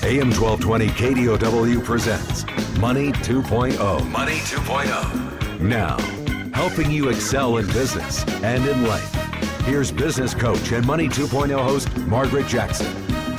AM 1220 KDOW presents Money 2.0. Money 2.0. Now, helping you excel in business and in life. Here's business coach and Money 2.0 host, Margaret Jackson.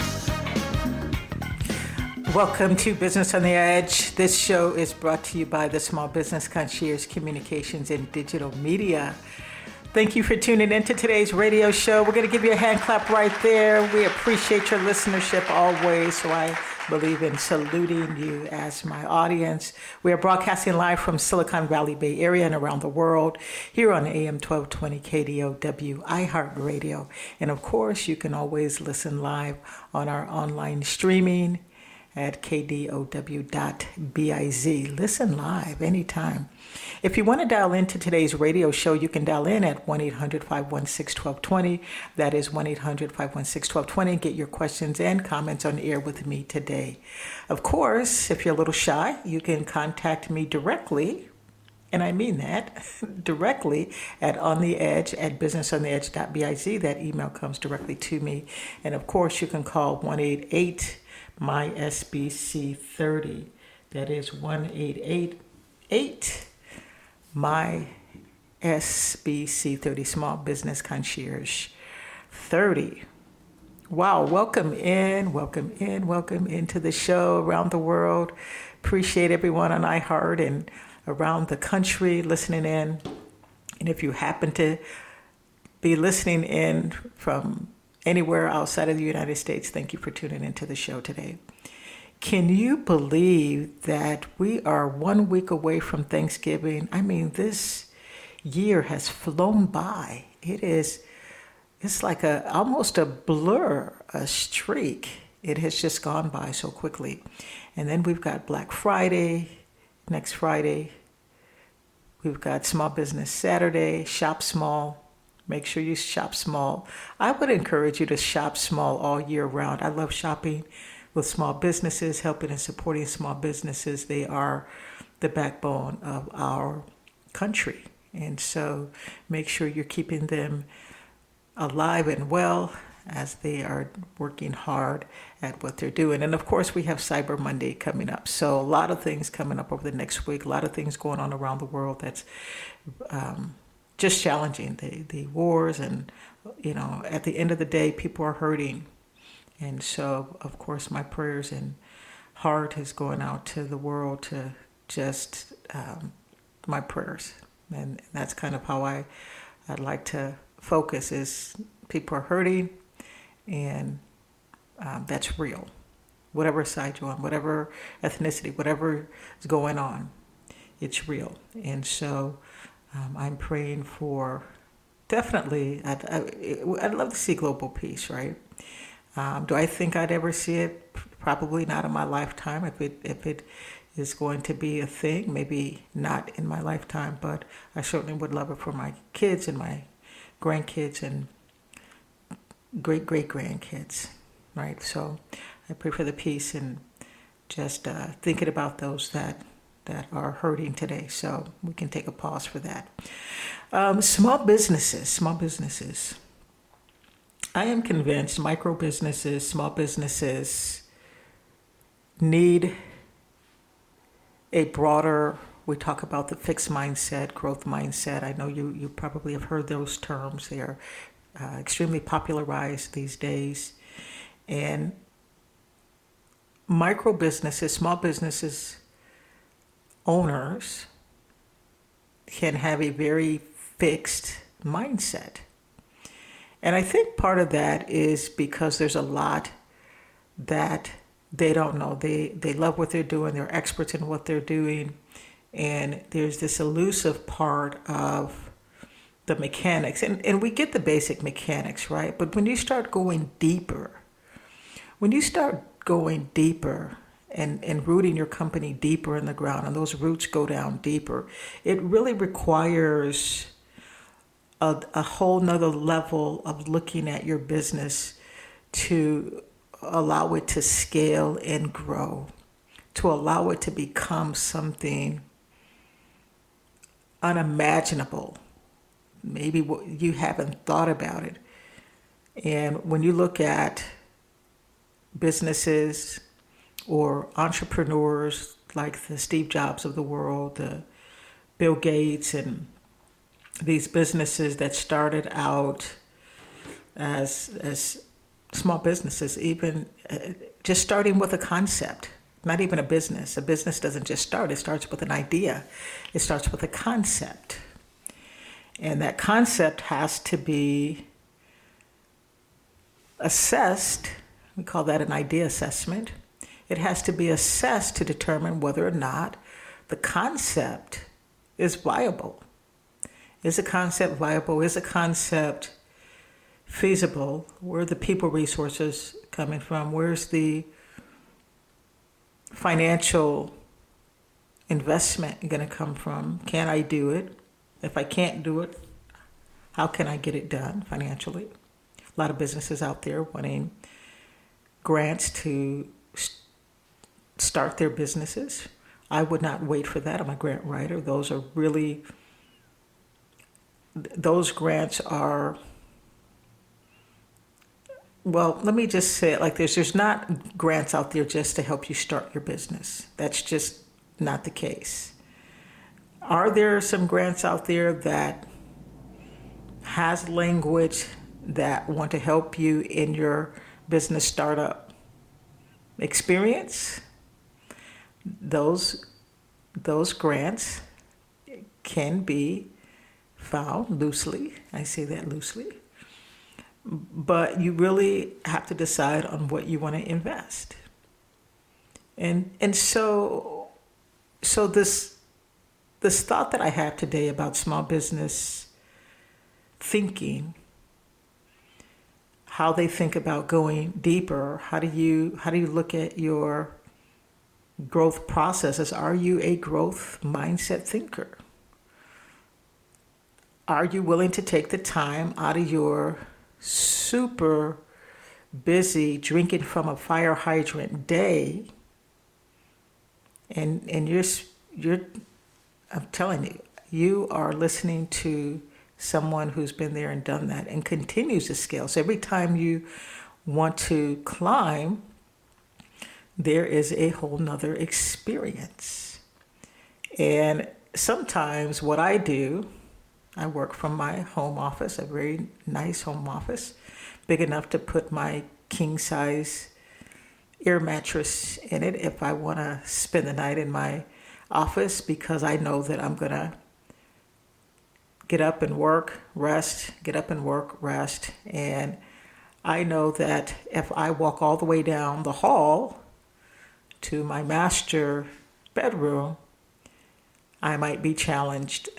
Welcome to Business on the Edge. This show is brought to you by the Small Business Concierge Communications and Digital Media. Thank you for tuning into today's radio show. We're going to give you a hand clap right there. We appreciate your listenership always, so I believe in saluting you as my audience. We are broadcasting live from Silicon Valley Bay Area and around the world here on AM 1220 KDOW iHeartRadio. And of course, you can always listen live on our online streaming at kdow.biz. Listen live anytime. If you want to dial into today's radio show, you can dial in at 1-800-516-1220. That is 1-800-516-1220. And get your questions and comments on air with me today. Of course, if you're a little shy, you can contact me directly. And I mean that, directly at ontheedge@businessontheedge.biz. That email comes directly to me. And of course, you can call 1-888-MY-SBC30. That is 1-888-MY-SBC30, Small Business Concierge 30. Wow, welcome into the show around the world. Appreciate everyone on iHeart and around the country listening in. And if you happen to be listening in from anywhere outside of the United States, thank you for tuning into the show today. Can you believe that we are 1 week away from Thanksgiving? I mean, this year has flown by. It's like almost a blur, a streak. It has just gone by so quickly. And then we've got Black Friday, next Friday. We've got Small Business Saturday, Shop Small. Make sure you shop small. I would encourage you to shop small all year round. I love shopping with small businesses, helping and supporting small businesses. They are the backbone of our country. And so make sure you're keeping them alive and well as they are working hard at what they're doing. And of course, we have Cyber Monday coming up. So a lot of things coming up over the next week, a lot of things going on around the world that's just challenging. The wars and, at the end of the day, people are hurting. And so, of course, my prayers and heart is going out to the world to just my prayers. And that's kind of how I'd like to focus is people are hurting and that's real. Whatever side you're on, whatever ethnicity, whatever is going on, it's real. And so I'm praying for definitely, I'd love to see global peace, right? Do I think I'd ever see it? Probably not in my lifetime. If it is going to be a thing, maybe not in my lifetime, but I certainly would love it for my kids and my grandkids and great-great-grandkids, right? So I pray for the peace and just thinking about those that are hurting today. So we can take a pause for that. Small businesses. I am convinced small businesses need a broader, we talk about the fixed mindset, growth mindset. I know you probably have heard those terms. They are extremely popularized these days. And small businesses owners can have a very fixed mindset. And I think part of that is because there's a lot that they don't know. They love what they're doing. They're experts in what they're doing. And there's this elusive part of the mechanics. And we get the basic mechanics, right? But when you start going deeper and rooting your company deeper in the ground, and those roots go down deeper, it really requires a whole nother level of looking at your business to allow it to scale and grow, to allow it to become something unimaginable. Maybe you haven't thought about it. And when you look at businesses or entrepreneurs like the Steve Jobs of the world, the Bill Gates, and these businesses that started out as small businesses, even just starting with a concept, not even a business. A business doesn't just start, it starts with an idea. It starts with a concept. And that concept has to be assessed. We call that an idea assessment. It has to be assessed to determine whether or not the concept is viable. Is a concept viable? Is a concept feasible? Where are the people resources coming from? Where's the financial investment going to come from? Can I do it? If I can't do it, how can I get it done financially? A lot of businesses out there wanting grants to start their businesses. I would not wait for that. I'm a grant writer. Those grants are, well, let me just say it like this. There's not grants out there just to help you start your business. That's just not the case. Are there some grants out there that has language that want to help you in your business startup experience? Those grants can be found loosely. I say that loosely. But you really have to decide on what you want to invest. And so this thought that I have today about small business thinking, how they think about going deeper, how do you look at your growth processes? Are you a growth mindset thinker? Are you willing to take the time out of your super busy drinking from a fire hydrant day and you're I'm telling you, you are listening to someone who's been there and done that and continues to scale. So every time you want to climb, there is a whole nother experience. And sometimes what I do, I work from my home office, a very nice home office, big enough to put my king size air mattress in it if I want to spend the night in my office, because I know that I'm going to get up and work, rest, get up and work, rest. And I know that if I walk all the way down the hall to my master bedroom, I might be challenged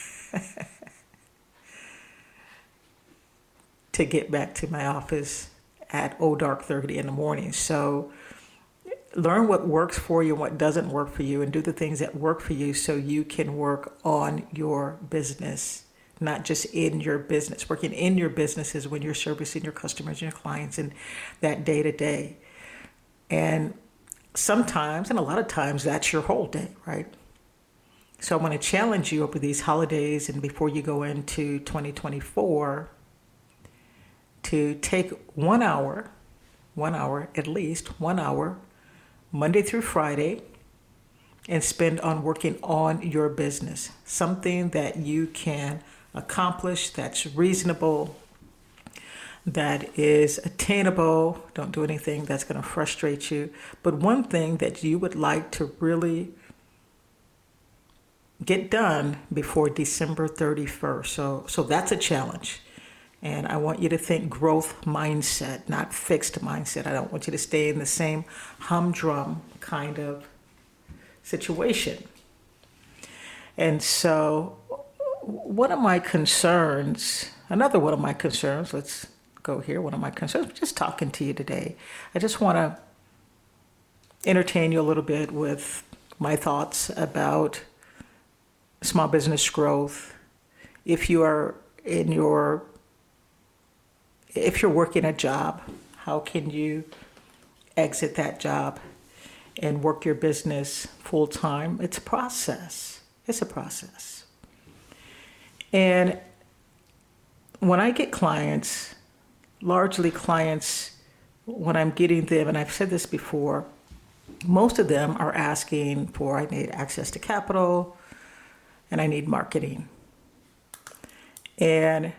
to get back to my office at dark 30 in the morning. So learn what works for you and what doesn't work for you, and do the things that work for you so you can work on your business, not just in your business. Working in your business is when you're servicing your customers and your clients and that day to day. And sometimes, and a lot of times, that's your whole day, right? So I want to challenge you over these holidays and before you go into 2024 to take 1 hour, at least 1 hour, Monday through Friday, and spend on working on your business. Something that you can accomplish, that's reasonable, that is attainable. Don't do anything that's going to frustrate you. But one thing that you would like to really get done before December 31st. So that's a challenge. And I want you to think growth mindset, not fixed mindset. I don't want you to stay in the same humdrum kind of situation. And so one of my concerns, let's go here. One of my concerns, just talking to you today. I just want to entertain you a little bit with my thoughts about small business growth. If you're working a job, how can you exit that job and work your business full time? It's a process. And when I get clients, largely clients, when I'm getting them, and I've said this before, most of them are asking for, I need access to capital and I need marketing. And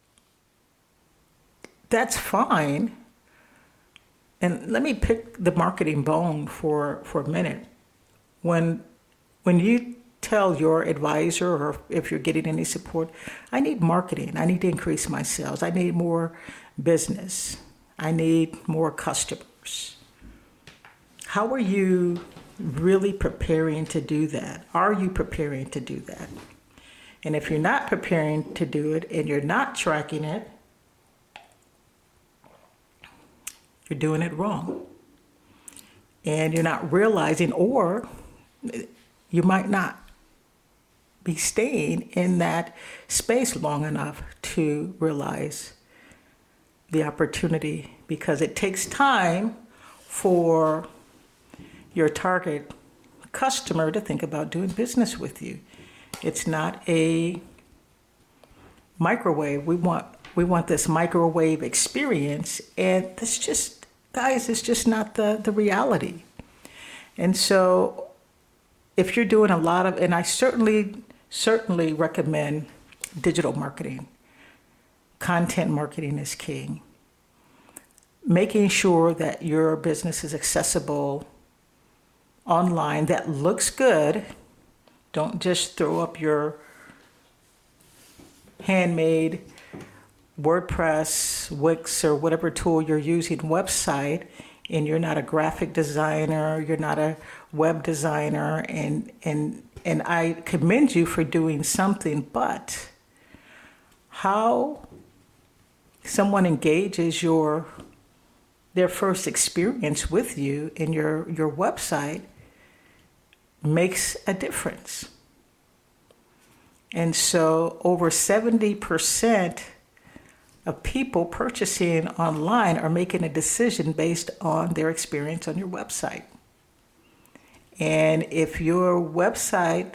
that's fine. And let me pick the marketing bone for a minute. When you tell your advisor, or if you're getting any support, I need marketing, I need to increase my sales, I need more business, I need more customers. How are you really preparing to do that? Are you preparing to do that? And if you're not preparing to do it and you're not tracking it, you're doing it wrong. And you're not realizing, or you might not be staying in that space long enough to realize the opportunity, because it takes time for your target customer to think about doing business with you. It's not a microwave. We want this microwave experience, and it's just, guys, it's just not the reality. And so if you're doing a lot of, and I certainly recommend digital marketing. Content marketing is king. Making sure that your business is accessible online, that looks good. Don't just throw up your handmade WordPress, Wix, or whatever tool you're using website, and you're not a graphic designer, you're not a web designer, and I commend you for doing something, but how someone engages their first experience with you in your website makes a difference. And so over 70% of people purchasing online are making a decision based on their experience on your website. And if your website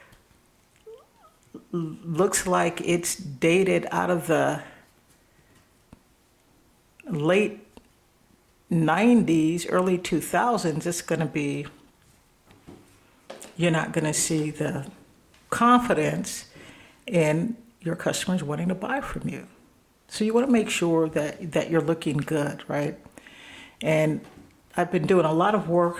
looks like it's dated out of the late 90s, early 2000s, it's going to be, you're not going to see the confidence in your customers wanting to buy from you. So you want to make sure that you're looking good, right? And I've been doing a lot of work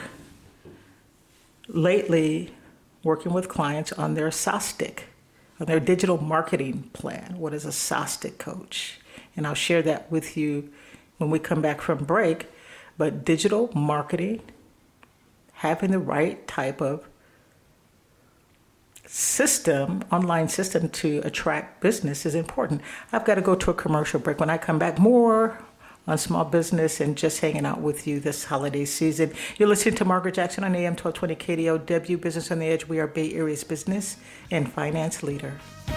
lately, working with clients on their SOSTIC, on their digital marketing plan. What is a SOSTIC coach? And I'll share that with you when we come back from break. But digital marketing, having the right type of system, online system to attract business is important. I've got to go to a commercial break. When I come back, more on small business and just hanging out with you this holiday season. You're listening to Margaret Jackson on AM 1220 KDOW, Business on the Edge. We are Bay Area's business and finance leader.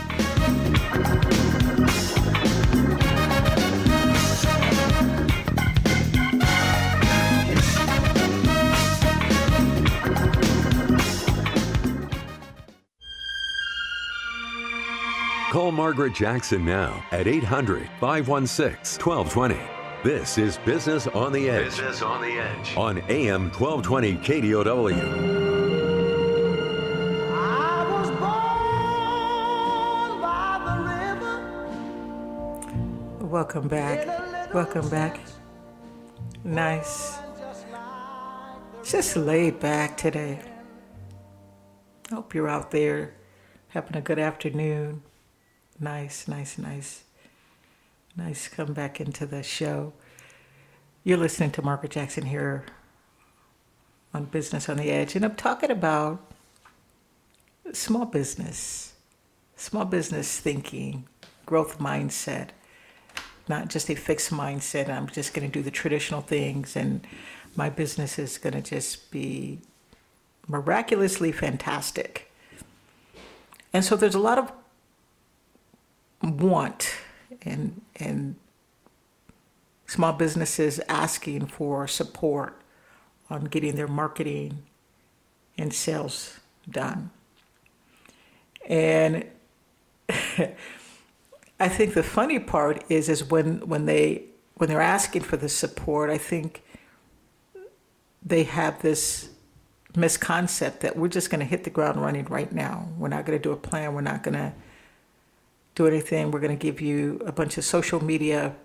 Call Margaret Jackson now at 800-516-1220. This is Business on the Edge. Business on the Edge. On AM 1220 KDOW. I was born by the river. Welcome back. Welcome back. Nice. Just laid back today. Hope you're out there having a good afternoon. Nice. Come back into the show. You're listening to Margaret Jackson here on Business on the Edge. And I'm talking about small business thinking, growth mindset, not just a fixed mindset. I'm just going to do the traditional things and my business is going to just be miraculously fantastic. And so there's a lot of want and small businesses asking for support on getting their marketing and sales done. And I think the funny part is when they're asking for the support, I think they have this misconcept that we're just going to hit the ground running right now. We're not going to do a plan. We're not going to do anything. We're going to give you a bunch of social media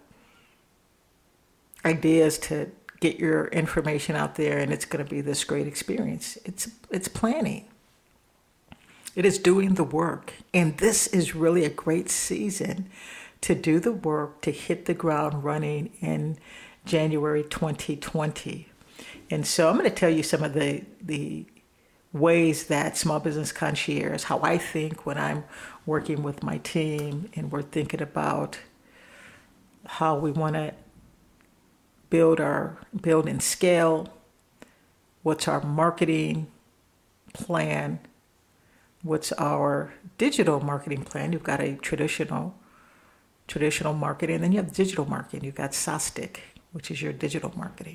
ideas to get your information out there, and it's going to be this great experience. It's planning. It is doing the work. And this is really a great season to do the work, to hit the ground running in January 2020. And so I'm going to tell you some of the ways that Small Business Concierge, how I think when I'm working with my team and we're thinking about how we want to build and scale, what's our marketing plan, what's our digital marketing plan. You've got a traditional marketing, and then you have digital marketing. You've got SOSTIC, which is your digital marketing.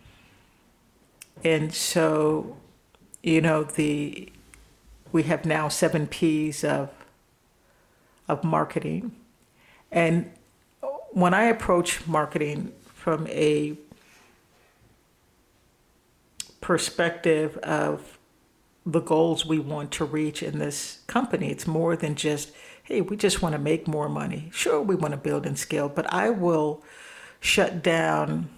And so, we have now 7 P's of marketing. And when I approach marketing from a perspective of the goals we want to reach in this company, it's more than just, hey, we just want to make more money. Sure, we want to build and scale, but I will shut down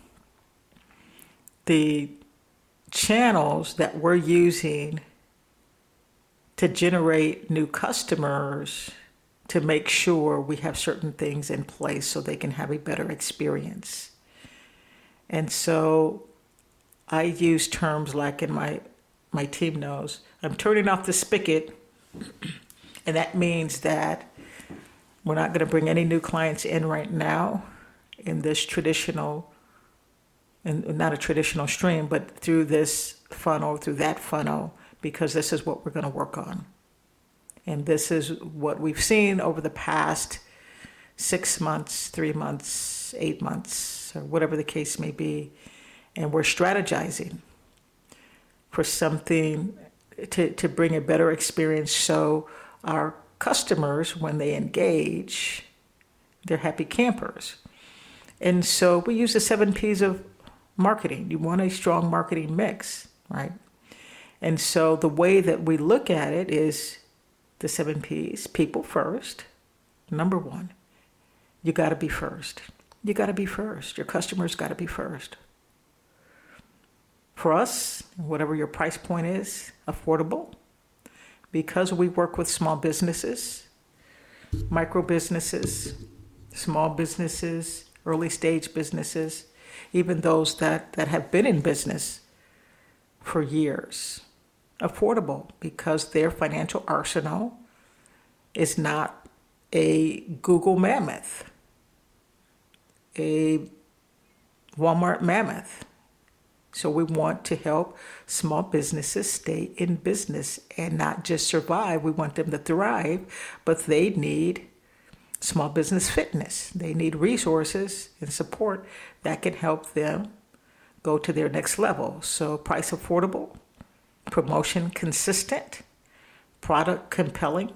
the channels that we're using to generate new customers to make sure we have certain things in place so they can have a better experience. And so I use terms like, in my team knows, I'm turning off the spigot, and that means that we're not going to bring any new clients in right now in this traditional, and not a traditional stream, but through this funnel, through that funnel, because this is what we're going to work on. And this is what we've seen over the past 6 months, 3 months, 8 months, or whatever the case may be. And we're strategizing for something to bring a better experience so our customers, when they engage, they're happy campers. And so we use the 7 P's of marketing. You want a strong marketing mix, right? And so the way that we look at it is the 7 P's, people first. Number 1, you got to be first. You got to be first. Your customers got to be first. For us, whatever your price point is, affordable, because we work with small businesses, micro businesses, small businesses, early stage businesses, even those that have been in business for years. Affordable because their financial arsenal is not a Google mammoth, a Walmart mammoth. So we want to help small businesses stay in business and not just survive. We want them to thrive, but they need small business fitness. They need resources and support that can help them go to their next level. So price affordable, promotion consistent, product compelling,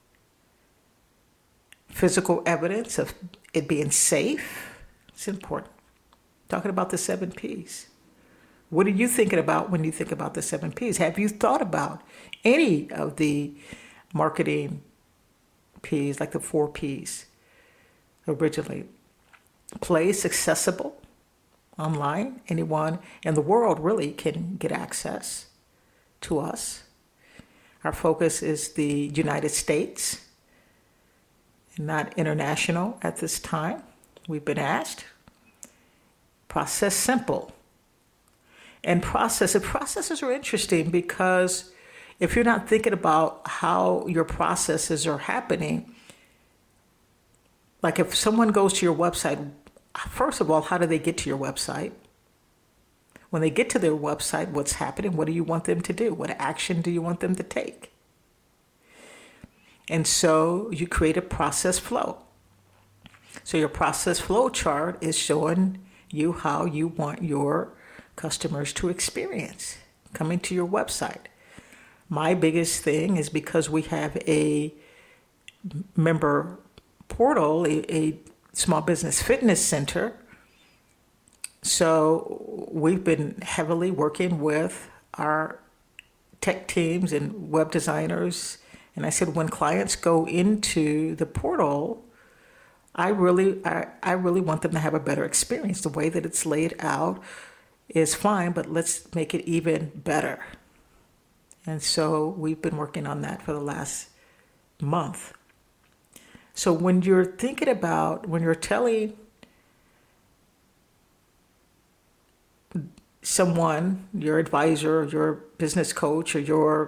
physical evidence of it being safe. It's important. Talking about the 7 P's. What are you thinking about when you think about the 7 P's? Have you thought about any of the marketing P's, like the 4 P's originally? Place accessible online. Anyone in the world really can get access to us. Our focus is the United States, not international at this time. We've been asked. Process simple. And processes are interesting because if you're not thinking about how your processes are happening, like if someone goes to your website, first of all, how do they get to your website? When they get to their website, what's happening? What do you want them to do? What action do you want them to take? And so you create a process flow. So your process flow chart is showing you how you want your customers to experience coming to your website. My biggest thing is because we have a member portal, a small business fitness center. So we've been heavily working with our tech teams and web designers. And I said, when clients go into the portal, I really want them to have a better experience. The way that it's laid out is fine, but let's make it even better. And so we've been working on that for the last month. So when you're thinking about, when you're telling someone, your advisor, your business coach, or your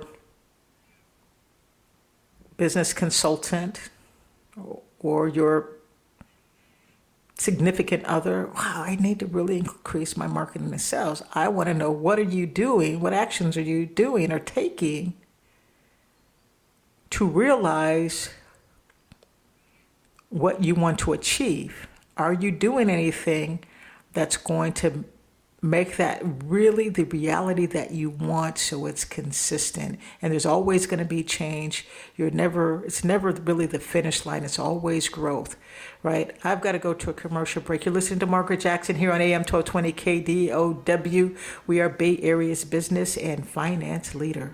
business consultant, or your significant other, wow, I need to really increase my marketing and sales. I want to know, what are you doing? What actions are you doing or taking to realize what you want to achieve? Are you doing anything that's going to make that really the reality that you want, so it's consistent? And there's always going to be change. It's never really the finish line. It's always growth, right? I've got to go to a commercial break. You're listening to Margaret Jackson here on AM 1220 KDOW. We are Bay Area's business and finance leader.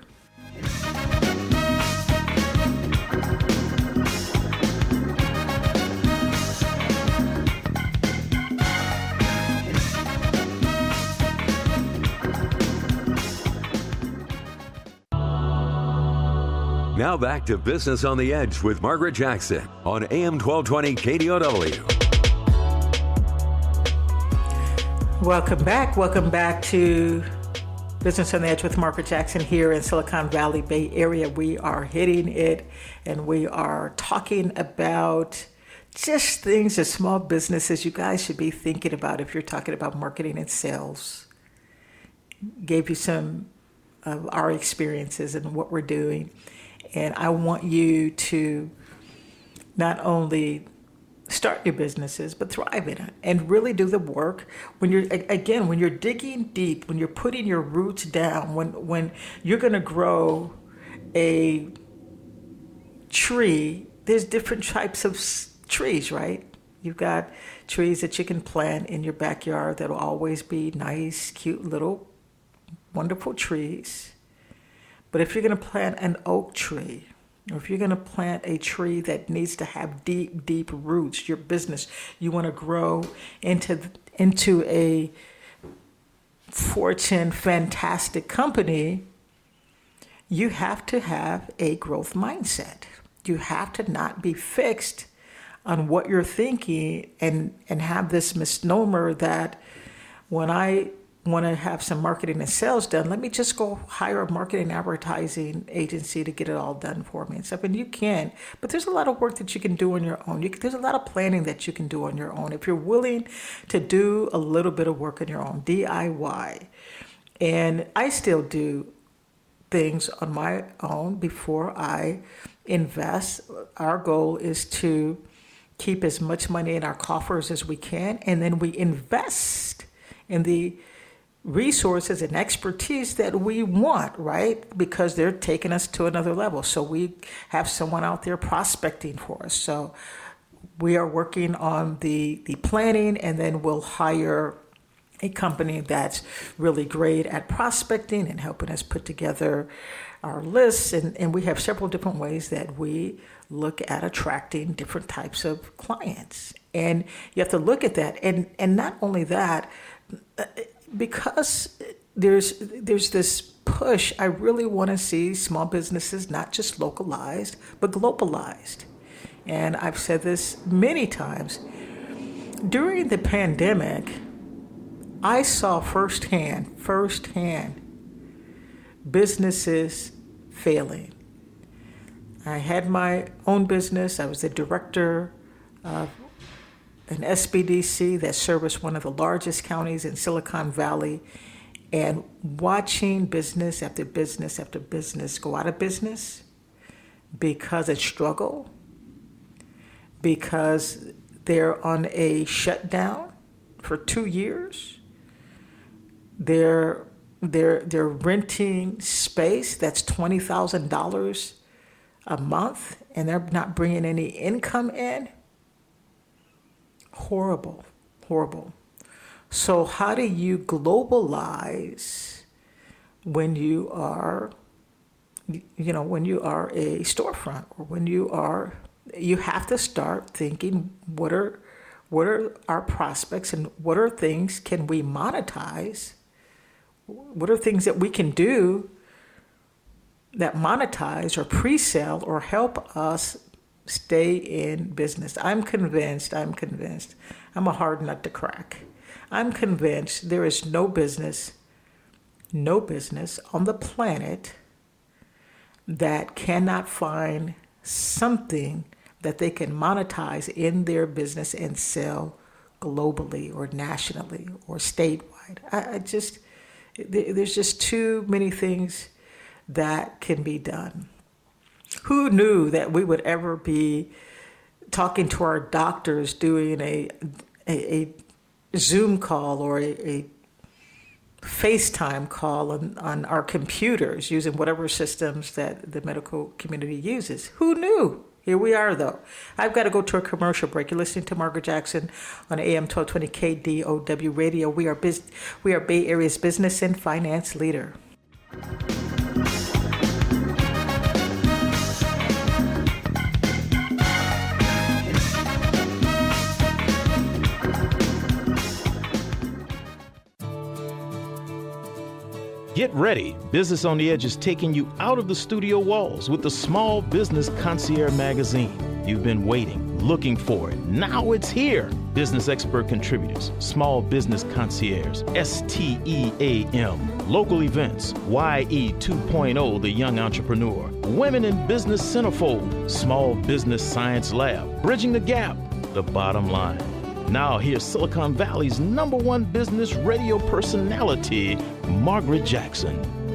Now back to Business on the Edge with Margaret Jackson on AM 1220 KDOW. Welcome back. Welcome back to Business on the Edge with Margaret Jackson here in Silicon Valley, Bay Area. We are hitting it, and we are talking about just things as small businesses you guys should be thinking about if you're talking about marketing and sales. Gave you some of our experiences and what we're doing. And I want you to not only start your businesses, but thrive in it and really do the work. When you're digging deep, when you're putting your roots down, when you're going to grow a tree, there's different types of trees, right? You've got trees that you can plant in your backyard that'll always be nice, cute, little, wonderful trees. But if you're going to plant an oak tree, or if you're going to plant a tree that needs to have deep, deep roots, your business, you want to grow into a Fortune fantastic company, you have to have a growth mindset. You have to not be fixed on what you're thinking and have this misnomer that when I want to have some marketing and sales done, let me just go hire a marketing advertising agency to get it all done for me and stuff. And you can, but there's a lot of work that you can do on your own. There's a lot of planning that you can do on your own if you're willing to do a little bit of work on your own, DIY. And I still do things on my own before I invest. Our goal is to keep as much money in our coffers as we can, and then we invest in the resources and expertise that we want, right? Because they're taking us to another level. So we have someone out there prospecting for us. So we are working on the planning, and then we'll hire a company that's really great at prospecting and helping us put together our lists. And we have several different ways that we look at attracting different types of clients. And you have to look at that. And not only that, because there's this push, I really want to see small businesses not just localized, but globalized. And I've said this many times. During the pandemic, I saw firsthand businesses failing. I had my own business. I was the director of an SBDC that serviced one of the largest counties in Silicon Valley, and watching business after business after business go out of business because of struggle, because they're on a shutdown for 2 years. They're renting space that's $20,000 a month, and they're not bringing any income in. Horrible. So how do you globalize when you are when you are a storefront, or when you have to start thinking, what are our prospects, and what are things can we monetize? What are things that we can do that monetize or pre-sell or help us stay in business? I'm convinced, I'm a hard nut to crack. I'm convinced there is no business on the planet that cannot find something that they can monetize in their business and sell globally or nationally or statewide. There's just too many things that can be done. Who knew that we would ever be talking to our doctors, doing a Zoom call or a FaceTime call on our computers, using whatever systems that the medical community uses? Who knew? Here we are, though. I've got to go to a commercial break. You're listening to Margaret Jackson on AM 1220 KDOW Radio. We are Bay Area's business and finance leader. Get ready. Business on the Edge is taking you out of the studio walls with the Small Business Concierge magazine. You've been waiting, looking for it. Now it's here. Business expert contributors, Small Business Concierge, STEAM, local events, YE 2.0, the young entrepreneur, Women in Business Centerfold, Small Business Science Lab, Bridging the Gap, the bottom line. Now here's Silicon Valley's #1 business radio personality, Margaret Jackson.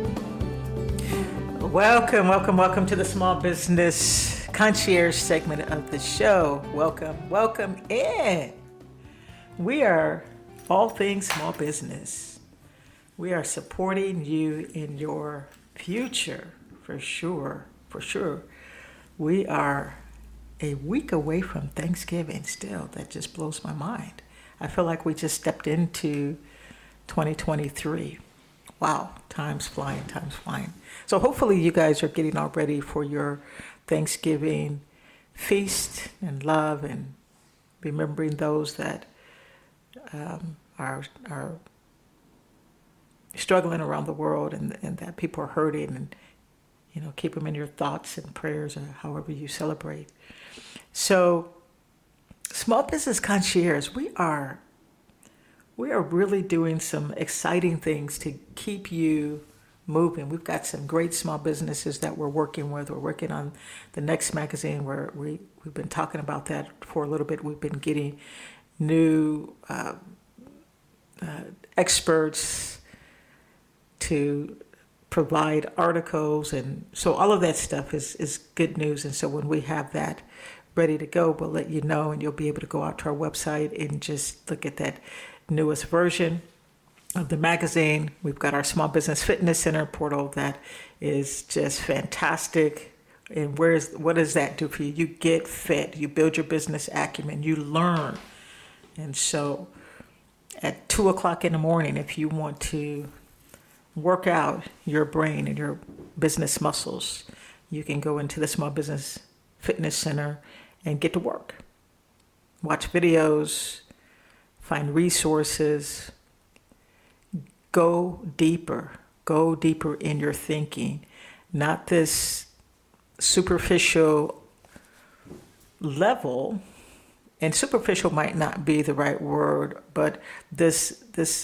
Welcome to the Small Business Concierge segment of the show. Welcome in. We are all things small business. We are supporting you in your future, for sure. We are a week away from Thanksgiving still. That just blows my mind. I feel like we just stepped into 2023. Wow, time's flying. So hopefully you guys are getting all ready for your Thanksgiving feast and love, and remembering those that are struggling around the world, and that people are hurting, and keep them in your thoughts and prayers, or however you celebrate. So, Small Business Concierge, we are really doing some exciting things to keep you moving. We've got some great small businesses that we're working with. We're working on the next magazine, where we've been talking about that for a little bit. We've been getting new experts to provide articles, and so all of that stuff is good news. And so when we have that ready to go, we'll let you know, and you'll be able to go out to our website and just look at that newest version of the magazine. We've got our Small Business Fitness Center portal that is just fantastic. And what does that do for you? You get fit, you build your business acumen, you learn. And so at 2:00 in the morning, if you want to work out your brain and your business muscles, you can go into the Small Business Fitness Center and get to work. Watch videos, find resources, go deeper in your thinking, not this superficial level. And superficial might not be the right word, but this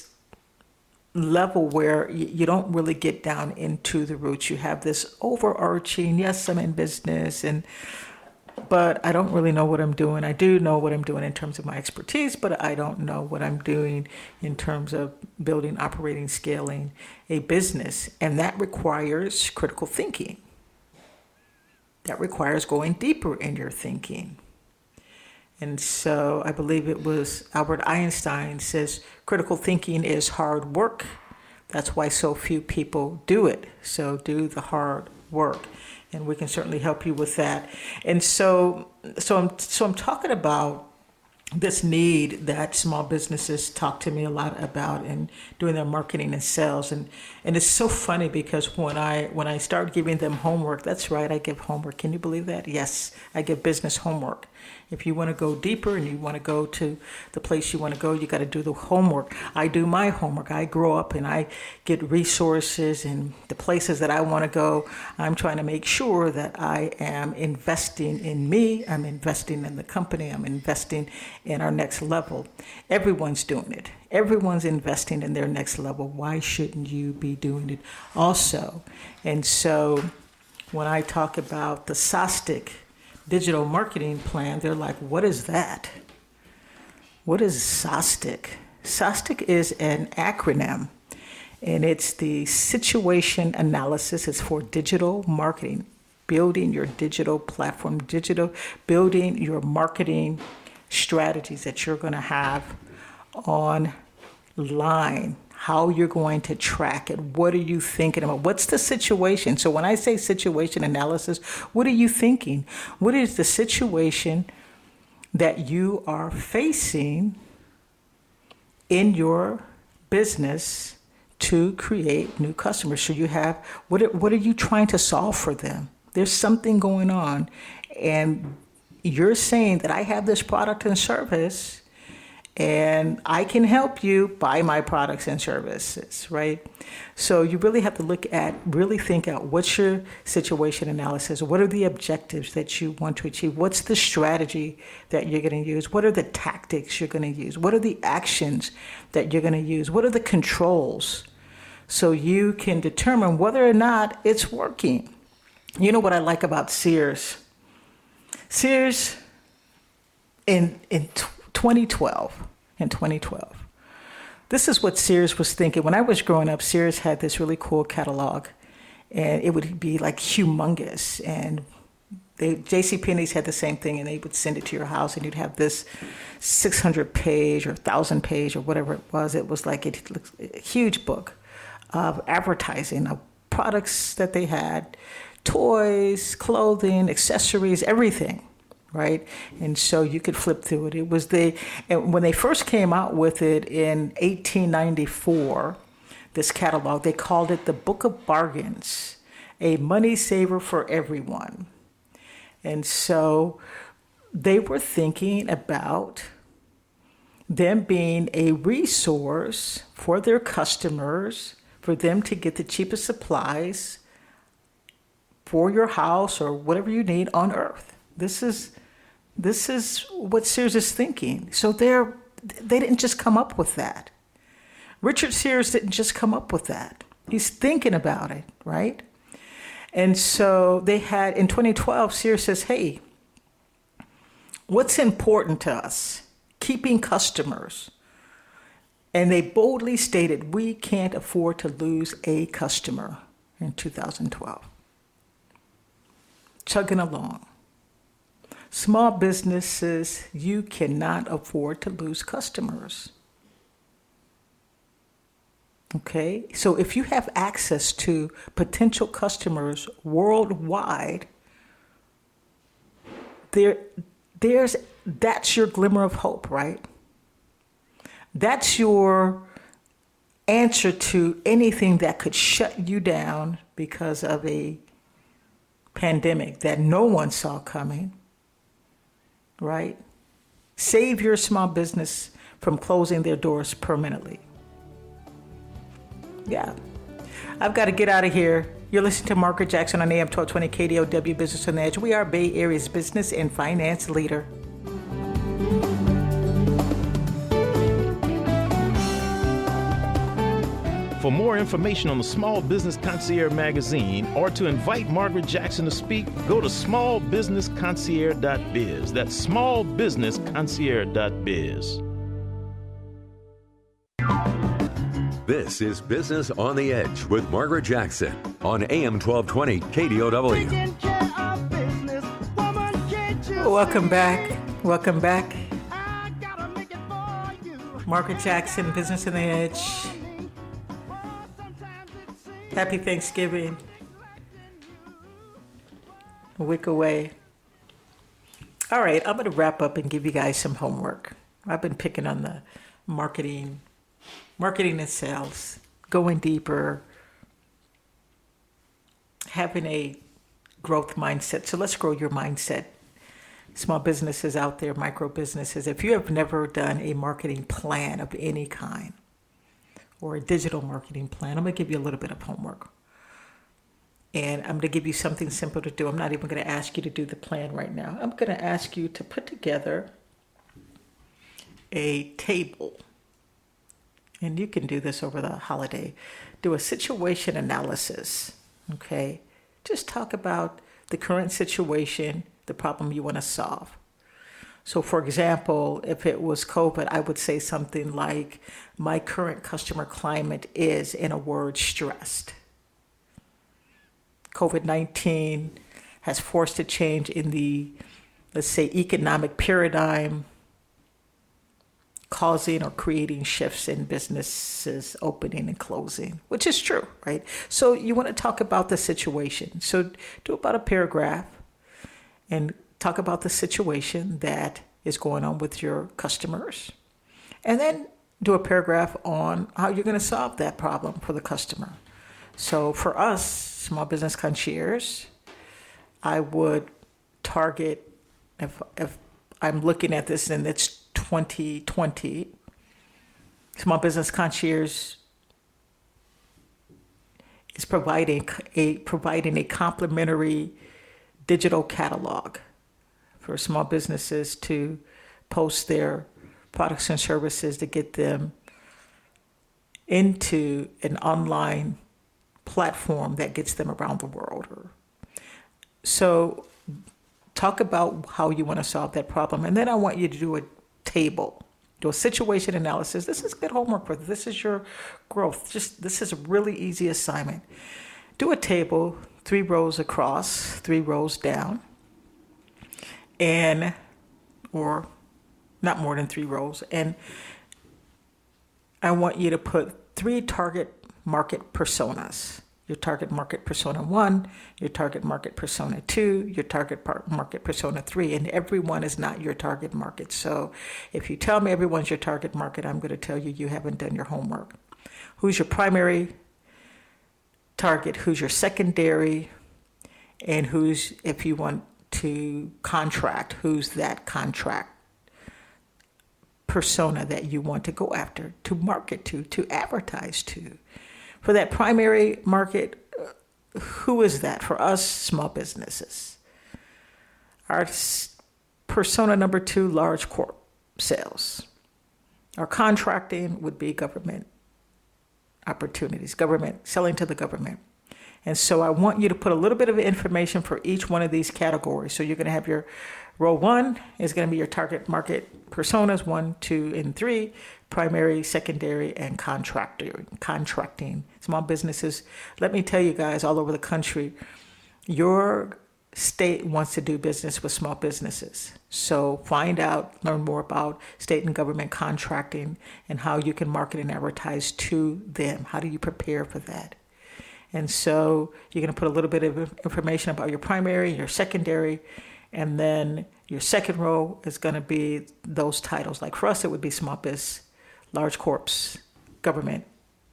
level where you don't really get down into the roots. You have this overarching, yes, I'm in business, but I don't really know what I'm doing. I do know what I'm doing in terms of my expertise, but I don't know what I'm doing in terms of building, operating, scaling a business. And that requires critical thinking. That requires going deeper in your thinking. And so I believe it was Albert Einstein says critical thinking is hard work. That's why so few people do it. So do the hard work, and we can certainly help you with that. And so I'm talking about this need that small businesses talk to me a lot about in doing their marketing and sales. And it's so funny because when I start giving them homework, that's right, I give homework. Can you believe that? Yes, I give business homework. If you want to go deeper and you want to go to the place you want to go, you got to do the homework. I do my homework. I grow up and I get resources and the places that I want to go. I'm trying to make sure that I am investing in me. I'm investing in the company. I'm investing in our next level. Everyone's doing it. Everyone's investing in their next level. Why shouldn't you be doing it also? And so when I talk about the SOSTIC digital marketing plan, they're like, what is that? What is SOSTIC? SOSTIC is an acronym, and it's the situation analysis. It's for digital marketing, building your digital platform, building your marketing strategies that you're going to have online. How you're going to track it. What are you thinking about? What's the situation? So when I say situation analysis, what are you thinking? What is the situation that you are facing in your business to create new customers? So you have, what are you trying to solve for them? There's something going on, and you're saying that I have this product and service, and I can help you buy my products and services, right? So you really have to really think out what's your situation analysis. What are the objectives that you want to achieve? What's the strategy that you're going to use? What are the tactics you're going to use? What are the actions that you're going to use? What are the controls? So you can determine whether or not it's working. You know what I like about Sears? Sears in 2012. This is what Sears was thinking. When I was growing up, Sears had this really cool catalog, and it would be like humongous. And JCPenney's had the same thing, and they would send it to your house, and you'd have this 600-page or 1,000-page or whatever it was. It was like a huge book of advertising of products that they had, toys, clothing, accessories, everything. Right? And so you could flip through it. And when they first came out with it in 1894, this catalog, they called it the Book of Bargains, a money saver for everyone. And so they were thinking about them being a resource for their customers, for them to get the cheapest supplies for your house or whatever you need on earth. This is what Sears is thinking. So they didn't just come up with that. Richard Sears didn't just come up with that. He's thinking about it, right? And so they had, in 2012, Sears says, hey, what's important to us? Keeping customers. And they boldly stated, we can't afford to lose a customer in 2012. Chugging along. Small businesses, you cannot afford to lose customers. Okay, so if you have access to potential customers worldwide, that's your glimmer of hope, right? That's your answer to anything that could shut you down because of a pandemic that no one saw coming. Right? Save your small business from closing their doors permanently. Yeah. I've got to get out of here. You're listening to Margaret Jackson on AM 1220 KDOW Business on the Edge. We are Bay Area's business and finance leader. For more information on the Small Business Concierge magazine or to invite Margaret Jackson to speak, go to smallbusinessconcierge.biz. That's smallbusinessconcierge.biz. This is Business on the Edge with Margaret Jackson on AM 1220 KDOW. Welcome back. Welcome back. Margaret Jackson, Business on the Edge. Happy Thanksgiving. A week away. All right, I'm going to wrap up and give you guys some homework. I've been picking on the marketing and sales, going deeper, having a growth mindset. So let's grow your mindset. Small businesses out there, micro businesses, if you have never done a marketing plan of any kind or a digital marketing plan, I'm going to give you a little bit of homework. And I'm going to give you something simple to do. I'm not even going to ask you to do the plan right now. I'm going to ask you to put together a table. And you can do this over the holiday. Do a situation analysis, okay? Just talk about the current situation, the problem you want to solve. So for example, if it was COVID, I would say something like, my current customer climate is, in a word, stressed. COVID-19 has forced a change in the, let's say, economic paradigm, causing or creating shifts in businesses opening and closing, which is true, right? So you want to talk about the situation. So do about a paragraph and talk about the situation that is going on with your customers. And then do a paragraph on how you're going to solve that problem for the customer. So for us, small business concierge, I would target, if I'm looking at this and it's 2020, small business concierge is providing a complimentary digital catalog for small businesses to post their products and services to get them into an online platform that gets them around the world. So talk about how you want to solve that problem. And then I want you to do a table, do a situation analysis. This is good homework for this is your growth. This is a really easy assignment. Do a table, 3 rows across, 3 rows down, and or not more than 3 rows. And I want you to put 3 target market personas. Your target market persona 1, your target market persona 2, your target market persona 3, and everyone is not your target market. So if you tell me everyone's your target market, I'm going to tell you haven't done your homework. Who's your primary target? Who's your secondary? And who's, if you want to contract, who's that contract persona that you want to go after, to market to advertise to? For that primary market, who is that? For us, small businesses. Our persona number 2, large corp sales. Our contracting would be government opportunities, government, selling to the government. And so I want you to put a little bit of information for each one of these categories. So you're going to have your row 1 is going to be your target market personas, 1, 2, and 3, primary, secondary, and contracting. Small businesses. Let me tell you guys, all over the country, your state wants to do business with small businesses. So find out, learn more about state and government contracting and how you can market and advertise to them. How do you prepare for that? And so you're going to put a little bit of information about your primary, your secondary, and then your second row is going to be those titles. Like for us, it would be small biz, large corps, government,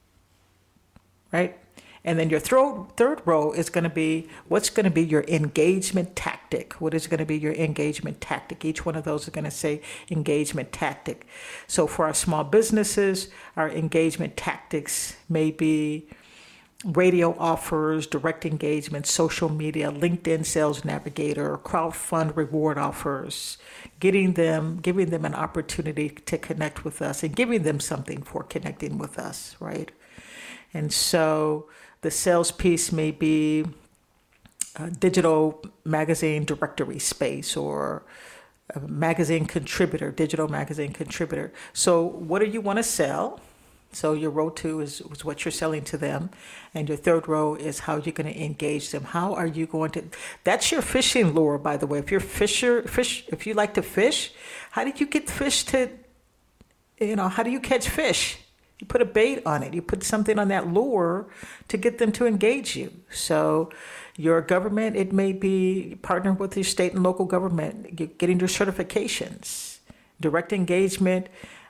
right? And then your third row is going to be what's going to be your engagement tactic. What is going to be your engagement tactic? Each one of those is going to say engagement tactic. So for our small businesses, our engagement tactics may be radio offers, direct engagement, social media, LinkedIn Sales Navigator, crowdfund reward offers, giving them an opportunity to connect with us and giving them something for connecting with us, right? And so the sales piece may be a digital magazine directory space or a magazine contributor, digital magazine contributor. So what do you want to sell? So your row 2 is what you're selling to them. And your third row is how you're going to engage them. How are you going to, that's your fishing lure, by the way. If you're if you like to fish, how did you get fish to, how do you catch fish? You put a bait on it. You put something on that lure to get them to engage you. So your government, it may be partnering with your state and local government, getting your certifications. direct engagement,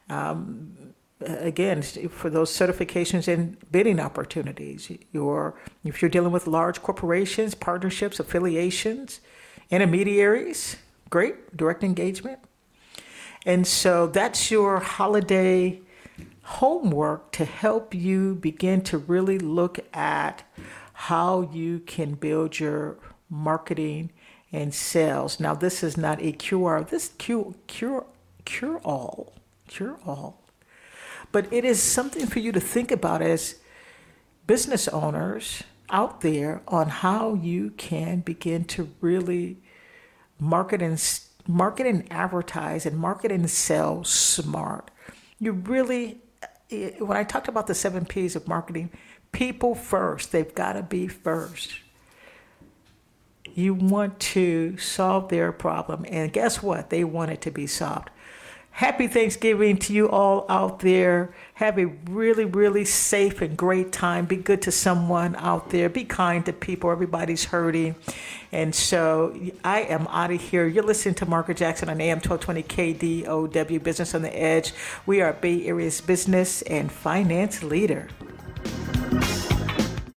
again, for those certifications and bidding opportunities. If you're dealing with large corporations, partnerships, affiliations, intermediaries, great, direct engagement. And so that's your holiday homework to help you begin to really look at how you can build your marketing and sales. Now, this is not a cure all, but it is something for you to think about as business owners out there on how you can begin to really market and advertise and market and sell smart. You really, when I talked about the 7 P's of marketing, people first, they've got to be first. You want to solve their problem, and guess what? They want it to be solved. Happy Thanksgiving to you all out there. Have a really, really safe and great time. Be good to someone out there. Be kind to people. Everybody's hurting. And so I am out of here. You're listening to Margaret Jackson on AM 1220 KDOW, Business on the Edge. We are Bay Area's business and finance leader.